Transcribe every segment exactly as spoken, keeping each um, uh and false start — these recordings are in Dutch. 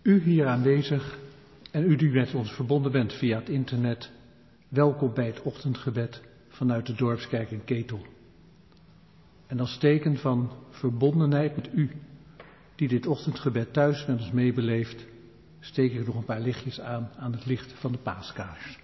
U hier aanwezig en u die met ons verbonden bent via het internet, welkom bij het ochtendgebed vanuit de Dorpskerk in Ketel. En als teken van verbondenheid met u, die dit ochtendgebed thuis met ons meebeleeft, steek ik nog een paar lichtjes aan aan het licht van de paaskaars.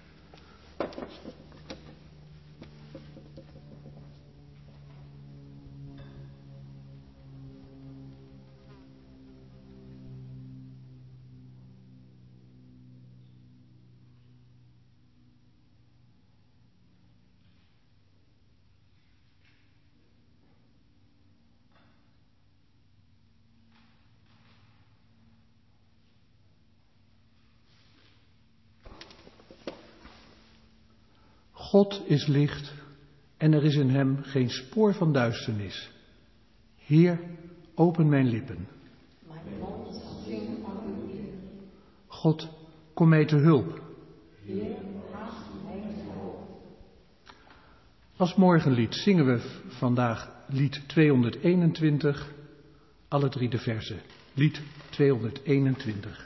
God is licht en er is in hem geen spoor van duisternis. Heer, open mijn lippen. Mijn mond zal zingen van uw eer. God, kom mij te hulp. Heer, haast mij te hulp. Als morgenlied zingen we vandaag lied tweehonderdeenentwintig, alle drie de verzen. Lied tweehonderdeenentwintig.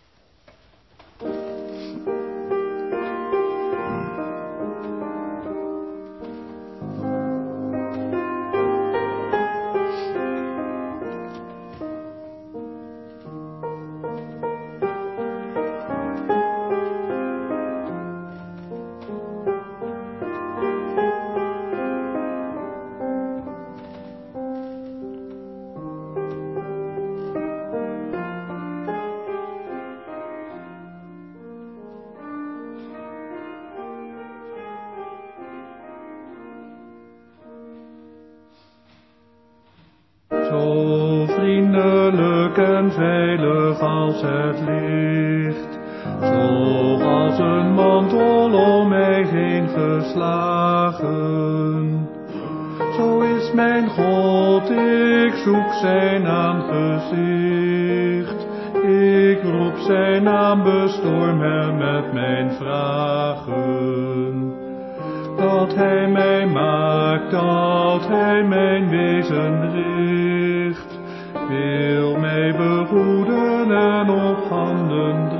Zo vriendelijk en veilig als het licht, zo als een mantel om mij heen geslagen. Zo is mijn God, ik zoek zijn aangezicht, ik roep zijn naam, bestorm hem met mijn vragen. Dat hij mij maakt, dat hij mijn wezen richt, wil mij behoeden en op handen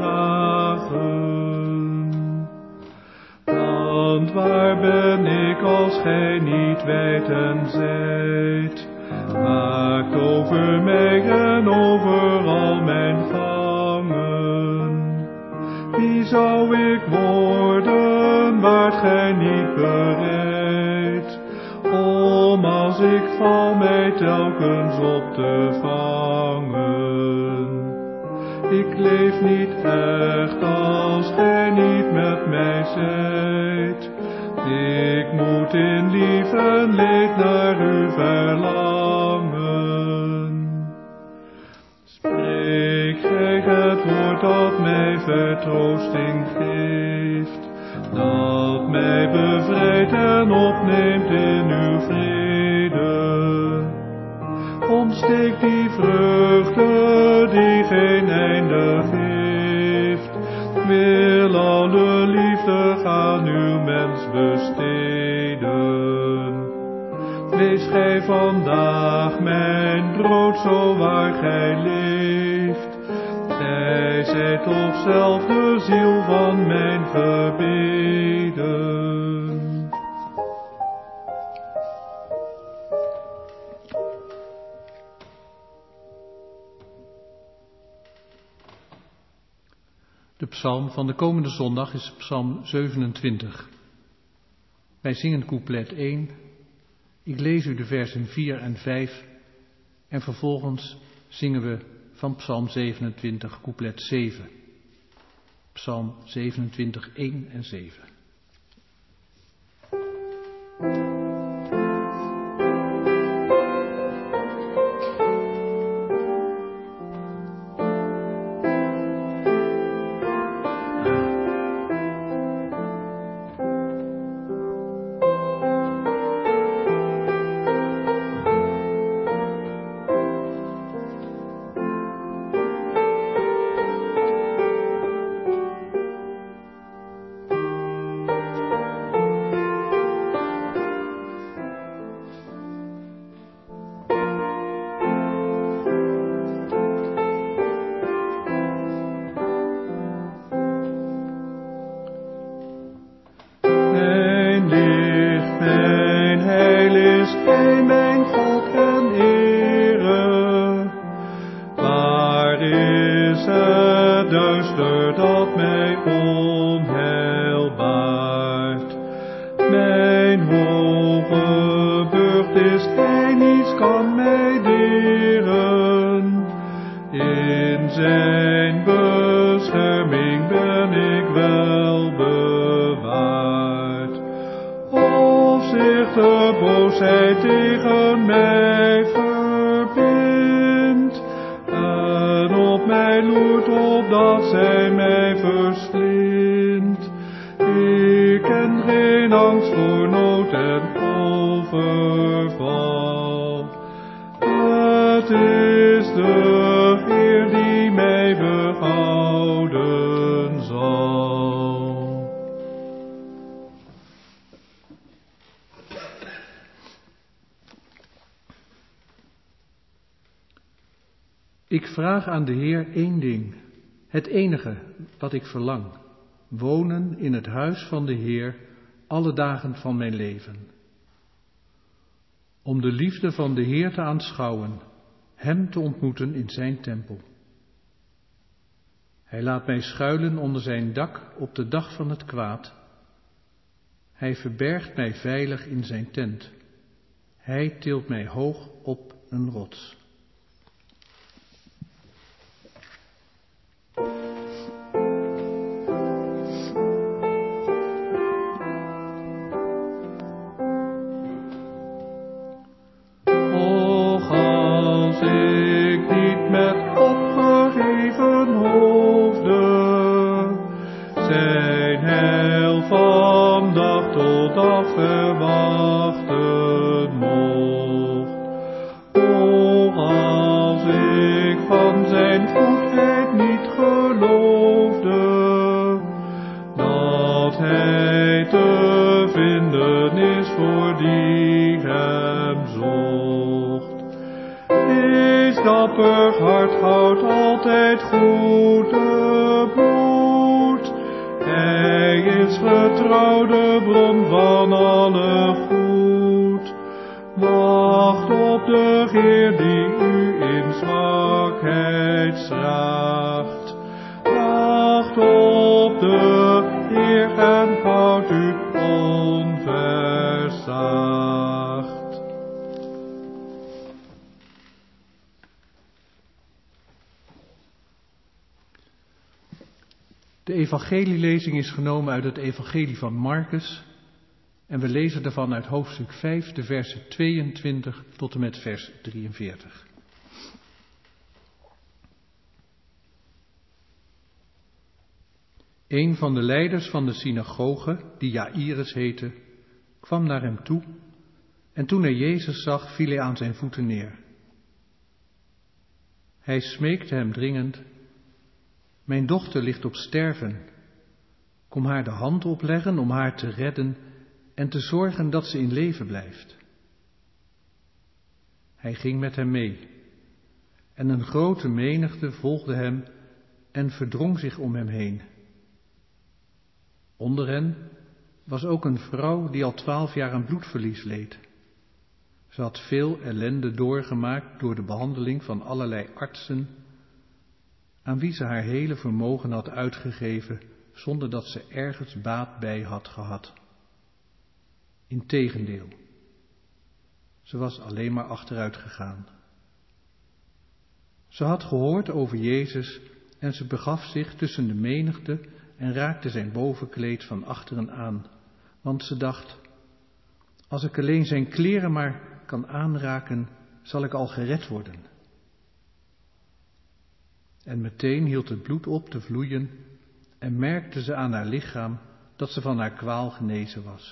dragen. Want waar ben ik als gij niet wijd en zijd, maakt over mij en over al mijn gangen. Wie zou ik worden, waart gij niet bereid, om als ik val mij telkens op te vangen. Ik leef niet echt als gij niet met mij zijt, ik moet in lief en leed naar u verlangen. Spreek gij het woord dat mij vertroosting geeft, dat mij bevrijdt en opneemt in uw vrede. Ontsteek die vreugde die geen einde geeft, wil alle liefde aan uw mens besteden. Wees gij vandaag mijn brood zo waar gij leeft, gij zijt toch zelf de ziel van mijn gebeden. De psalm van de komende zondag is psalm zevenentwintig. Wij zingen couplet één. Ik lees u de versen vier en vijf en vervolgens zingen we van psalm zevenentwintig couplet zeven. Psalm zevenentwintig, één en zeven. de boosheid tegen mij verbindt en op mij loert opdat zij mij verslindt. Ik ken geen angst voor nood en overval. Het is de Heer die mij behouden zal. Ik vraag aan de Heer één ding, het enige wat ik verlang: wonen in het huis van de Heer alle dagen van mijn leven. Om de liefde van de Heer te aanschouwen, hem te ontmoeten in zijn tempel. Hij laat mij schuilen onder zijn dak op de dag van het kwaad. Hij verbergt mij veilig in zijn tent. Hij tilt mij hoog op een rots. Verwachten mocht. O, als ik van zijn goedheid niet geloofde, dat hij te vinden is voor die hem zocht. Wees dapper hart, houdt altijd goede moed. Hij is getrouw, de bron van alle goed. Wacht op de Heer die u in zwakheid straagt. Wacht op de Heer en houd u onversaagd. De evangelielezing is genomen uit het evangelie van Marcus en we lezen daarvan uit hoofdstuk vijf, de versen tweeëntwintig tot en met vers drieënveertig. Een van de leiders van de synagoge, die Jaïrus heette, kwam naar hem toe en toen hij Jezus zag, viel hij aan zijn voeten neer. Hij smeekte hem dringend: mijn dochter ligt op sterven. Kom haar de hand opleggen om haar te redden en te zorgen dat ze in leven blijft. Hij ging met hem mee en een grote menigte volgde hem en verdrong zich om hem heen. Onder hen was ook een vrouw die al twaalf jaar aan bloedverlies leed. Ze had veel ellende doorgemaakt door de behandeling van allerlei artsen, aan wie ze haar hele vermogen had uitgegeven, zonder dat ze ergens baat bij had gehad. Integendeel, ze was alleen maar achteruit gegaan. Ze had gehoord over Jezus en ze begaf zich tussen de menigte en raakte zijn bovenkleed van achteren aan, want ze dacht: als ik alleen zijn kleren maar kan aanraken, zal ik al gered worden. En meteen hield het bloed op te vloeien en merkte ze aan haar lichaam dat ze van haar kwaal genezen was.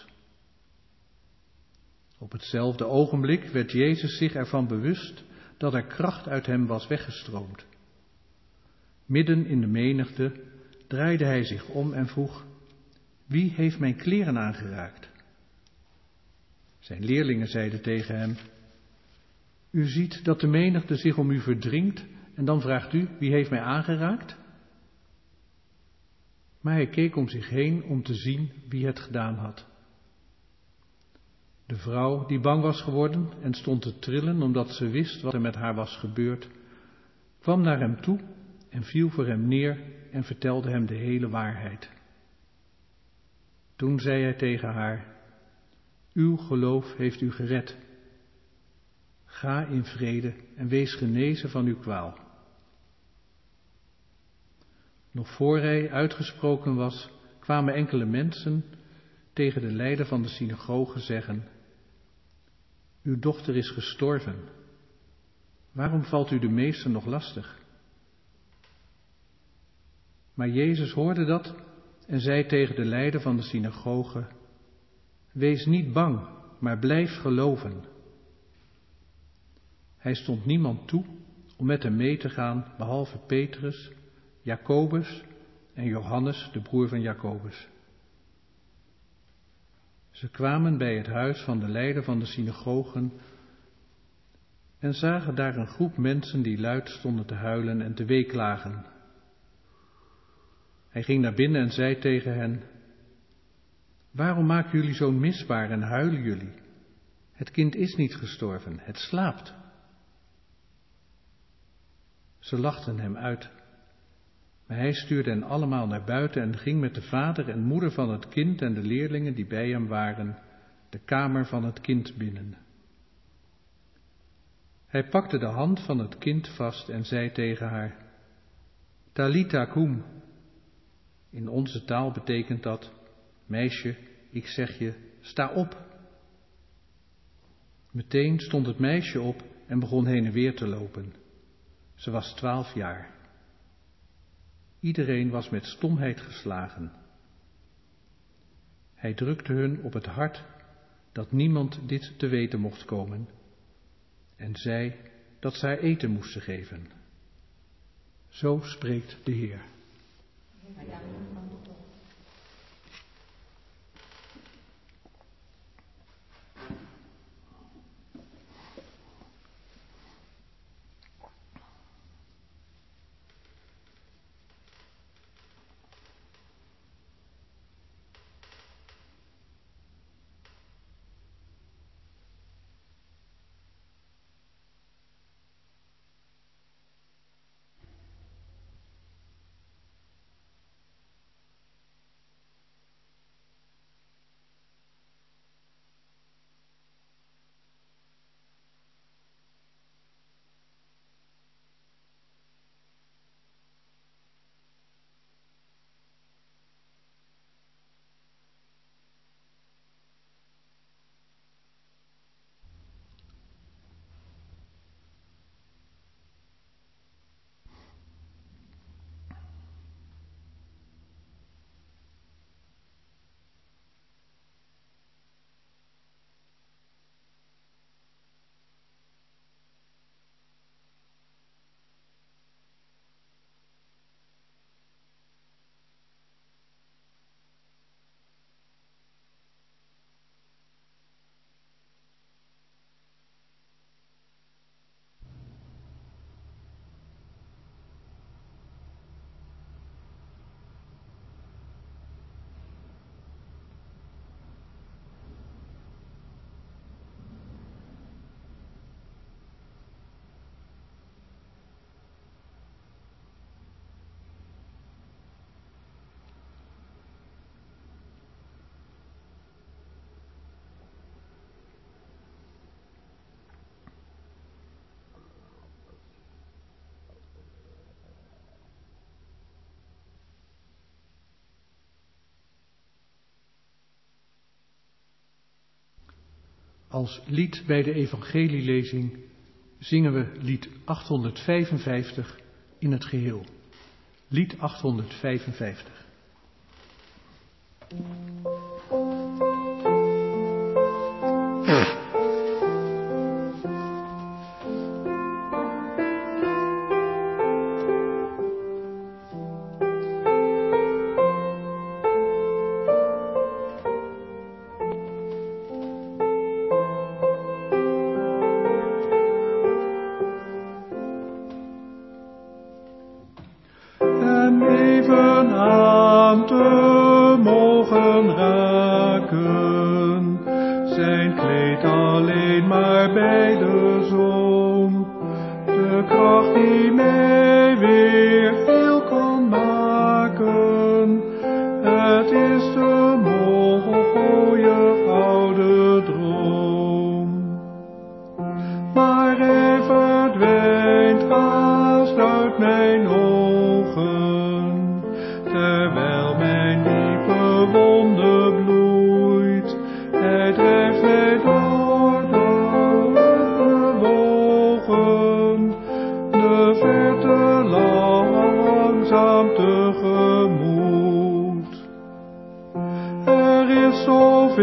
Op hetzelfde ogenblik werd Jezus zich ervan bewust dat er kracht uit hem was weggestroomd. Midden in de menigte draaide hij zich om en vroeg: wie heeft mijn kleren aangeraakt? Zijn leerlingen zeiden tegen hem: u ziet dat de menigte zich om u verdringt en dan vraagt u: wie heeft mij aangeraakt? Maar hij keek om zich heen om te zien wie het gedaan had. De vrouw, die bang was geworden en stond te trillen omdat ze wist wat er met haar was gebeurd, kwam naar hem toe en viel voor hem neer en vertelde hem de hele waarheid. Toen zei hij tegen haar: uw geloof heeft u gered. Ga in vrede en wees genezen van uw kwaal. Nog voor hij uitgesproken was, kwamen enkele mensen tegen de leider van de synagoge zeggen: Uw dochter is gestorven. Waarom valt u de meester nog lastig? Maar Jezus hoorde dat en zei tegen de leider van de synagoge: Wees niet bang, maar blijf geloven. Hij stond niemand toe om met hem mee te gaan, behalve Petrus, Jacobus en Johannes, de broer van Jacobus. Ze kwamen bij het huis van de leider van de synagogen en zagen daar een groep mensen die luid stonden te huilen en te weeklagen. Hij ging naar binnen en zei tegen hen: Waarom maken jullie zo'n misbaar en huilen jullie? Het kind is niet gestorven, het slaapt. Ze lachten hem uit, maar hij stuurde hen allemaal naar buiten en ging met de vader en moeder van het kind en de leerlingen die bij hem waren, de kamer van het kind binnen. Hij pakte de hand van het kind vast en zei tegen haar: Talitha koum. In onze taal betekent dat: Meisje, ik zeg je, sta op. Meteen stond het meisje op en begon heen en weer te lopen. Ze was twaalf jaar. Iedereen was met stomheid geslagen. Hij drukte hun op het hart dat niemand dit te weten mocht komen en zei dat ze haar eten moesten geven. Zo spreekt de Heer. Als lied bij de evangelielezing zingen we lied achthonderdvijfenvijftig in het geheel. Lied achthonderdvijfenvijftig. Hij drijft mij door de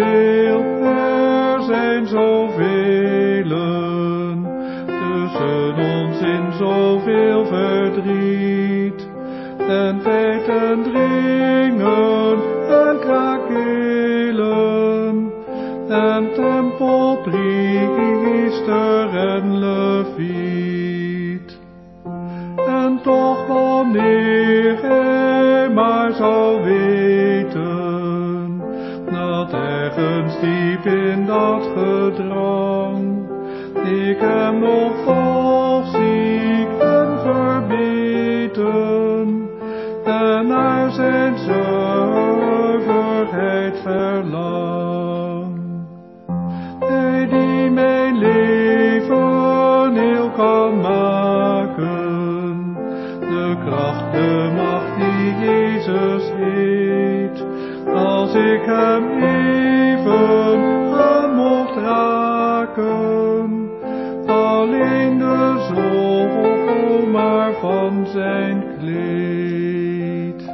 zoveel, er zijn zovelen, tussen ons in zoveel verdriet. En feiten dringen en krakelen, en tempelpriester en leviet. En toch wanneer hij maar zou weten, dat ergens diep in dat gedrang, ik hem nog volg, ziek en verbeten, en naar zijn zuiverheid verlang. Hij die mijn leven heel kan maken, de kracht, de macht die Jezus heet, als ik hem even aan mocht raken, alleen de zool maar van zijn kleed.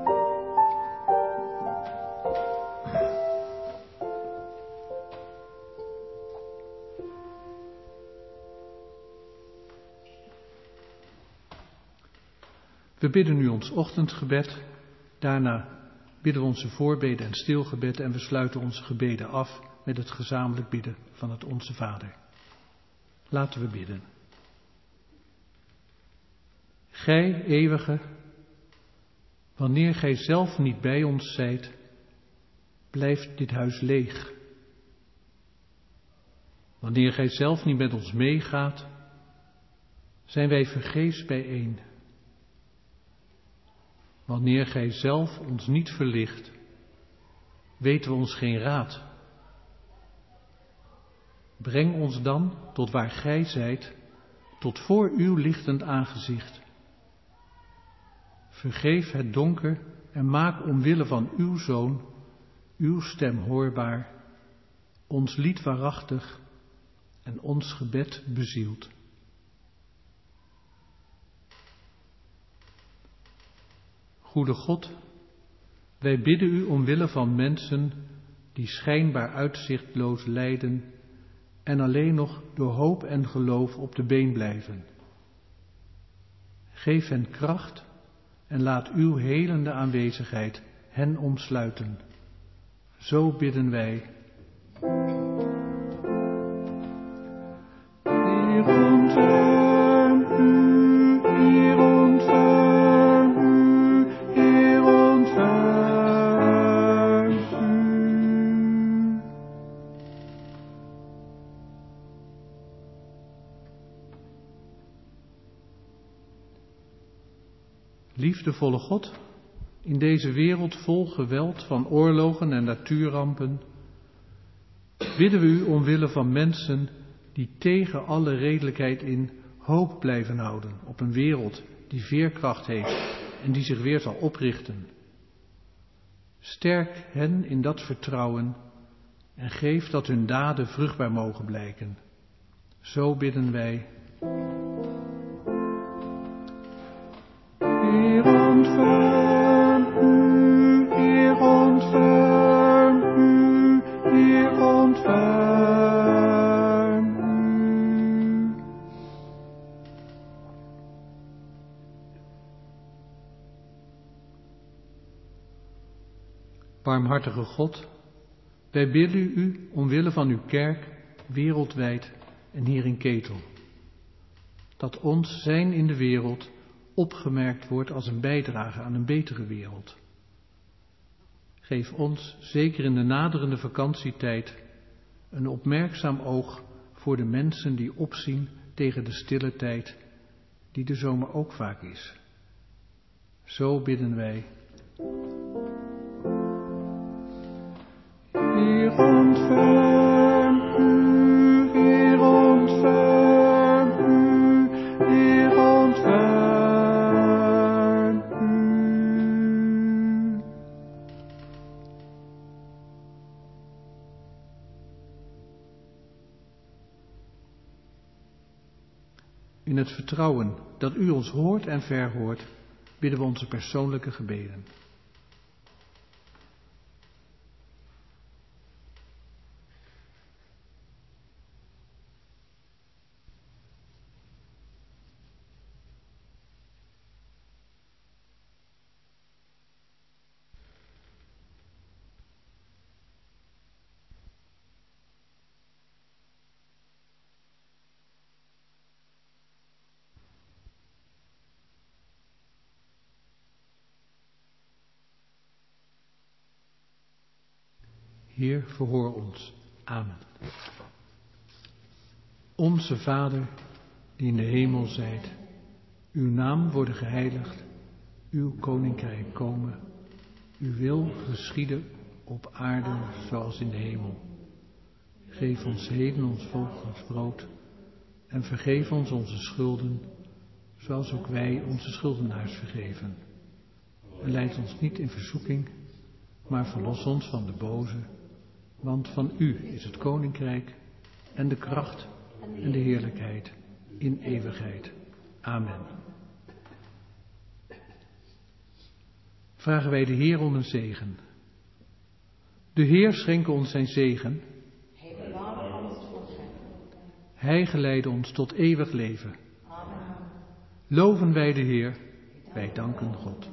We bidden nu ons ochtendgebed, daarna bidden we onze voorbeden en stilgebed en we sluiten onze gebeden af met het gezamenlijk bidden van het Onze Vader. Laten we bidden. Gij, eeuwige, wanneer gij zelf niet bij ons zijt, blijft dit huis leeg. Wanneer gij zelf niet met ons meegaat, zijn wij vergeefs bijeen. Wanneer gij zelf ons niet verlicht, weten we ons geen raad. Breng ons dan tot waar gij zijt, tot voor uw lichtend aangezicht. Vergeef het donker en maak omwille van uw Zoon, uw stem hoorbaar, ons lied waarachtig en ons gebed bezield. Goede God, wij bidden u omwille van mensen die schijnbaar uitzichtloos lijden en alleen nog door hoop en geloof op de been blijven. Geef hen kracht en laat uw helende aanwezigheid hen omsluiten. Zo bidden wij. Heer, ontferm u, Heer, ontferm u, Heer, ontferm u. Liefdevolle God, in deze wereld vol geweld van oorlogen en natuurrampen, bidden we u omwille van mensen die tegen alle redelijkheid in hoop blijven houden op een wereld die veerkracht heeft en die zich weer zal oprichten. Sterk hen in dat vertrouwen en geef dat hun daden vruchtbaar mogen blijken. Zo bidden wij. Heer, ontferm u, Heer, ontferm u, Heer, ontferm u. Barmhartige God, wij bidden u omwille van uw kerk, wereldwijd en hier in Ketel, dat ons zijn in de wereld opgemerkt wordt als een bijdrage aan een betere wereld. Geef ons, zeker in de naderende vakantietijd, een opmerkzaam oog voor de mensen die opzien tegen de stille tijd, die de zomer ook vaak is. Zo bidden wij. Heer, ontferm u, Heer, ontferm u, Heer, ontferm u. In het vertrouwen dat u ons hoort en verhoort, bidden we onze persoonlijke gebeden. Heer, verhoor ons. Amen. Onze Vader, die in de hemel zijt, uw naam worden geheiligd, uw koninkrijk komen, uw wil geschieden op aarde zoals in de hemel. Geef ons heden ons volgens brood en vergeef ons onze schulden, zoals ook wij onze schuldenaars vergeven. En leid ons niet in verzoeking, maar verlos ons van de boze, want van u is het koninkrijk en de kracht en de heerlijkheid in eeuwigheid. Amen. Vragen wij de Heer om een zegen. De Heer schenke ons zijn zegen. Hij geleide ons tot eeuwig leven. Loven wij de Heer, wij danken God.